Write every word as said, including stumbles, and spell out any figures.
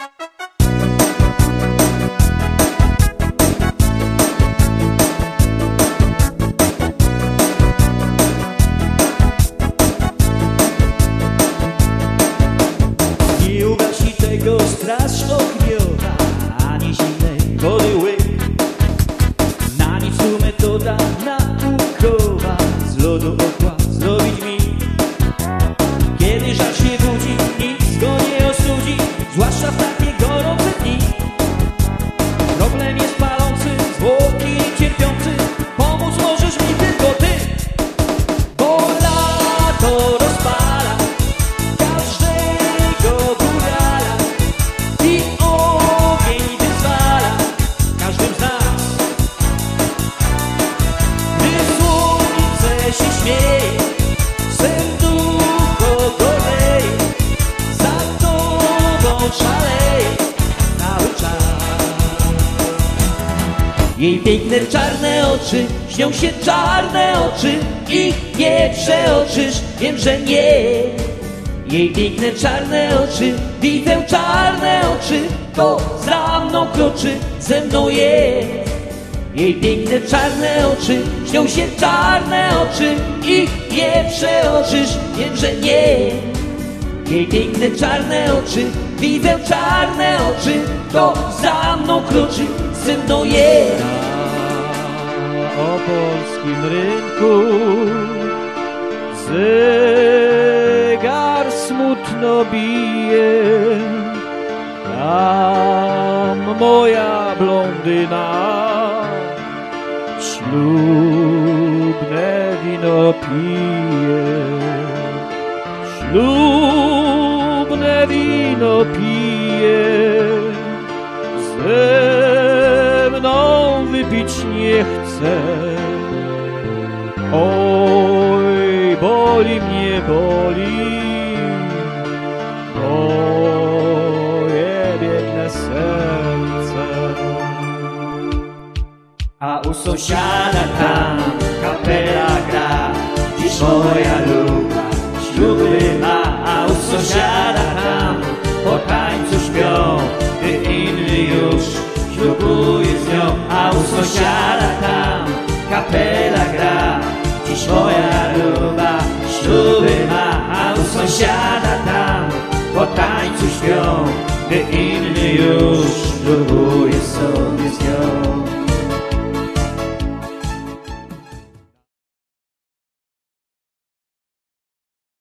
Nie ugasi tego straż ogniowa, ani zimnej wody łyk. Na nic tu metoda naukowa, z lodu okład zrobić mi. Kiedy żal się budzi, nic go nie ostudzi, zwłaszcza w takie gorące dni. Problem jest palący, zwłoki cierpiący, pomóc możesz mi tylko ty. Bo lato rozpala każdego górala i ogień wyzwala każdym z nas. Gdy słońce się śmieje, serducho goleje, za tobą szaleje cały czas. Jej piękne czarne oczy, śnią się czarne oczy, ich nie przeoczysz, wiem, że nie. Jej piękne czarne oczy, widzę czarne oczy, to za mną kroczy, ze mną jest. Jej piękne czarne oczy, śnią się czarne oczy, ich nie przeoczysz, wiem, że nie. Jej piękne czarne oczy, widzę czarne oczy, to za mną kroczy, ze mną jest. Na opolskim rynku zegar smutno bije, tam moja blondyna ślubne wino pije, ślubne wino pije, ze mną wypić nie chce. Oj, boli mnie, boli moje biedne serce. A u sąsiada tam kapela gra, dziś moja luba śluby ma. A u sąsiada tam po tańcu śpią, gdy inny już ślubuje z nią. A u sąsiada tam kapela gra, dziś moja luba śluby ma. A u sąsiada tam po tańcu śpią, gdy inny już ślubuje.